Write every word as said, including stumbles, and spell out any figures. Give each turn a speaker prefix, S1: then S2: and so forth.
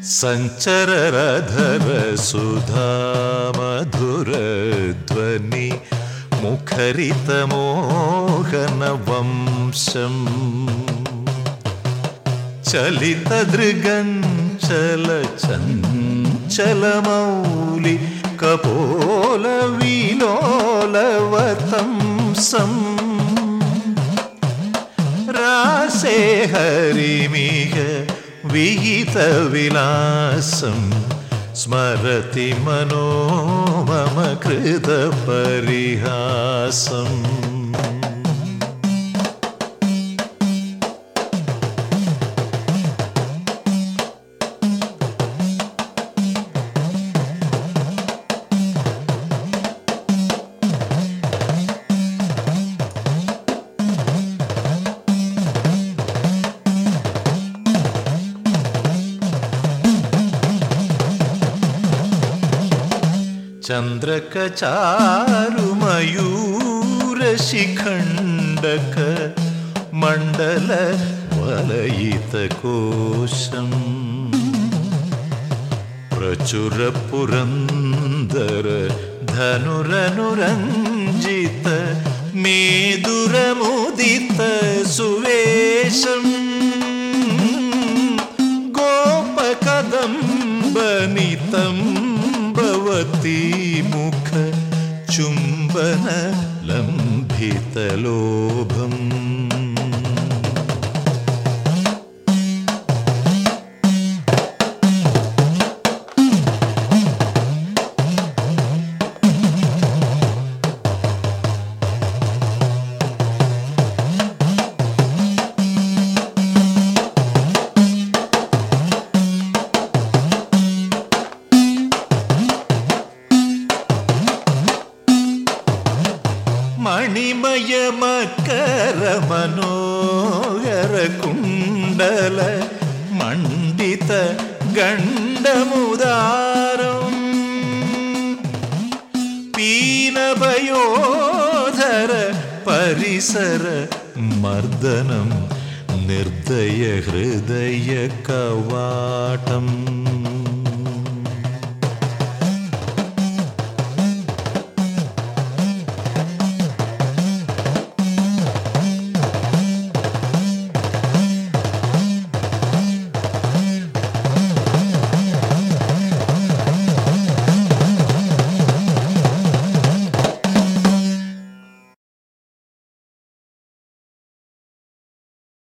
S1: സഞ്ചരരധര സുധാമധുരധ്വനി മുഖരിതമോഹനവംശം ചലിതദൃഗഞ്ചലചഞ്ചലമൗലി കപോലവിലോലവതംസം രാസേ ഹരിമിഹ വിഹിതവിലാസം സ്മരതി മനോ മമ കൃതപരിഹാസം. ചന്ദ്രകചാരുമയൂരശിഖണ്ഡക മണ്ഡല വലയിതകോശം പ്രചുരപുരന്ദര ധനുരനുരഞ്ജിത മേദുരമുദിത സുവേശം ഗോപകദംബനിതം ഭവതി മുഖ ചുംബന ലംഭിതലോഭം. മണിമയ മകര മനോഹര കുണ്ടല മണ്ഡിത ഗണ്ഡമുദാരം പീനഭയോധര പരിസര മർദ്ദനം നിർദ്ദയ ഹൃദയ കവാടം.